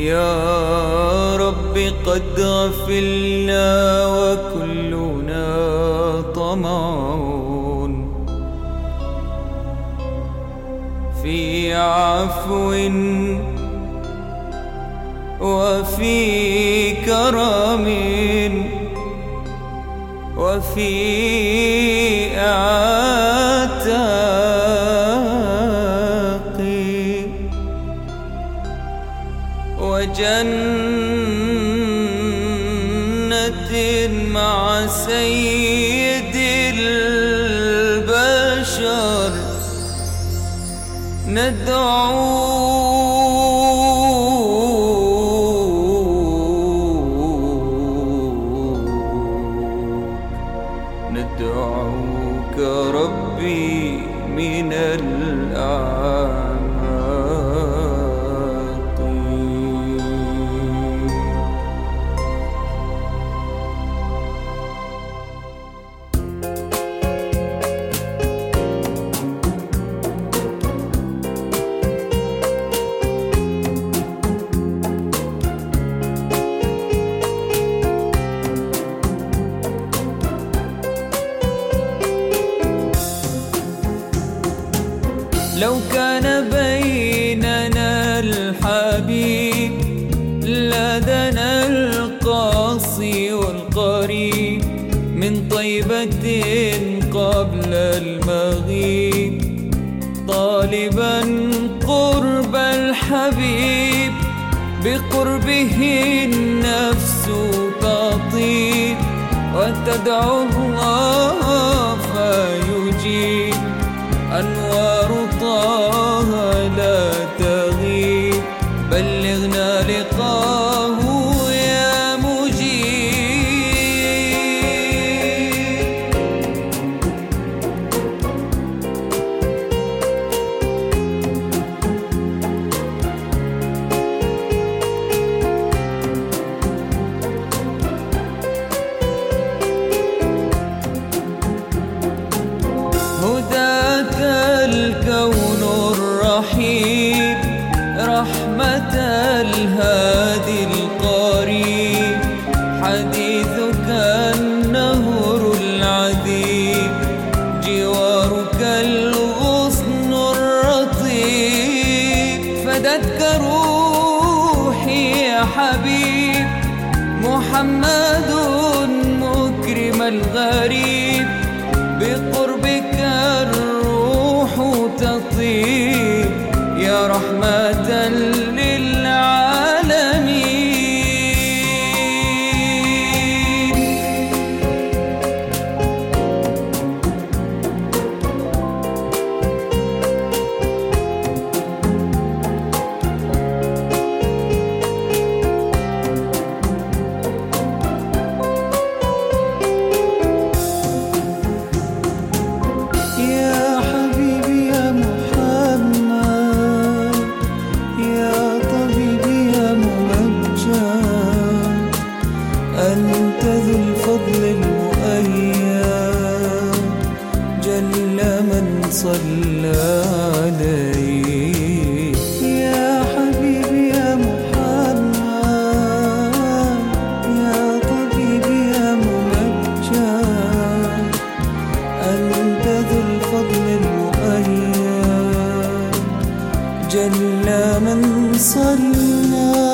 يا رب قد غفلنا وكلنا طمعون في عفو وفي كرم وفي عتاق وجنة مع سيد البشر ندعوك ربي من الأعماق. لو كان بيننا الحبيب لدنا القاصي والقريب من طيبة قبل المغيب طالبا قرب الحبيب بقربه النفس تطيب وتدعو الله فيجيب أنوار طه لا تغيب بلغنا لقاه يا مجيب. هداك الكون الرحيم رحمة الهادي القريب حديثك النهر العذيب جوارك الغصن الرطيب فدتك روحي يا حبيب محمد مكرم الغريب بقربك الروح تطيب يا رحمة للعالمين. أنت ذو الفضل المؤيد جل من صلى عليك يا حبيبي يا محمد يا طبيبي يا ممجد أنت ذو الفضل المؤيد جل من صلى